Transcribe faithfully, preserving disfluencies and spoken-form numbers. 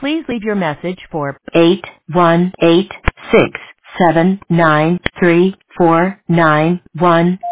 Please leave your message for eight one eight six seven nine three four nine one.